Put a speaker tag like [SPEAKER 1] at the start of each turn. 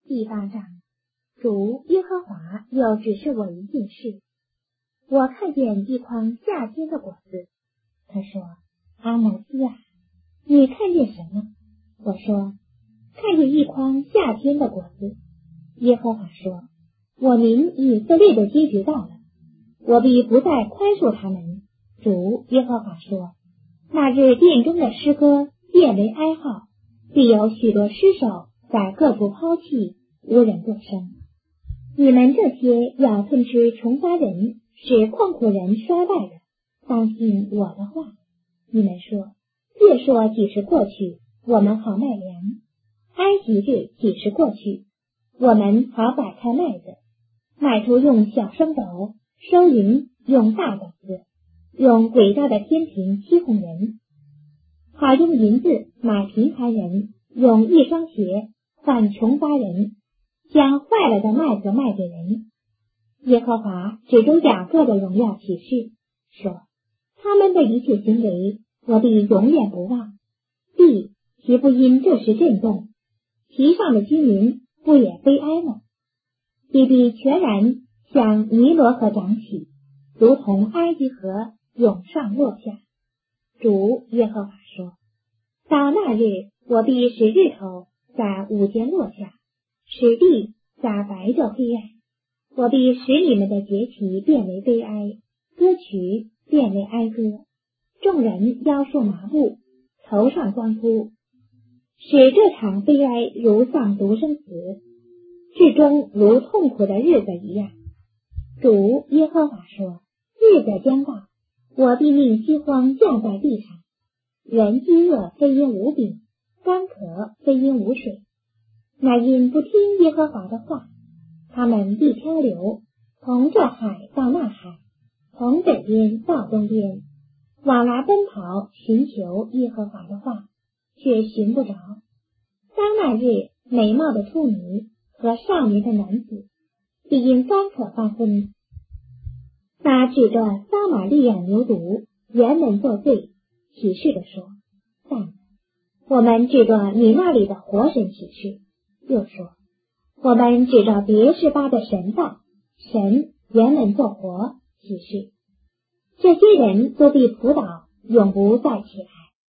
[SPEAKER 1] 第8章，主耶和华又指示我一件事，我看见一筐夏天的果子。他说：阿摩斯啊，你看见什么？我说：看见一筐夏天的果子。耶和华说：我民以色列的结局到了，我必不再宽恕他们。主耶和华说：那日殿中的诗歌变为哀号，必有许多诗首在各处抛弃，无人作声。你们这些要吞吃穷乏人，使困苦人衰败的，当信我的话。你们说，月朔几时过去，我们好卖粮；埃及日几时过去，我们好摆开麦子。卖出用小升斗，收银用大斗子，用诡诈的天平欺哄人，好用银子买贫寒人，用一双鞋换穷乏人，将坏了的麦子卖给人。耶和华指着雅各的荣耀启示说，他们的一切行为我必永远不忘。地岂不因这时震动，其上的居民不也悲哀吗？地必全然向尼罗河涨起，如同埃及河涌上落下。主耶和华说，到那日，我必使日头在午间落下，使地在白昼黑暗。我必使你们的节期变为悲哀，歌曲变为哀歌，众人腰束麻布，头上光秃，使这场悲哀如丧独生子，至终如痛苦的日子一样。主耶和华说，日子将到，我必命饥荒降在地上，人饥饿非因无饼，干渴非因无水，乃因不听耶和华的话。他们必漂流，从这海到那海，从北边到东边，往来奔跑，寻求耶和华的话，却寻不着。当那日，美貌的处女和少年的男子必因干渴发昏。那指着撒玛利亚牛犊原本作罪，启示地说，但我们指着你那里的活神启示，又说，我们指着别是巴的神道，神原本作活启示。这些人都必仆倒，永不再起来。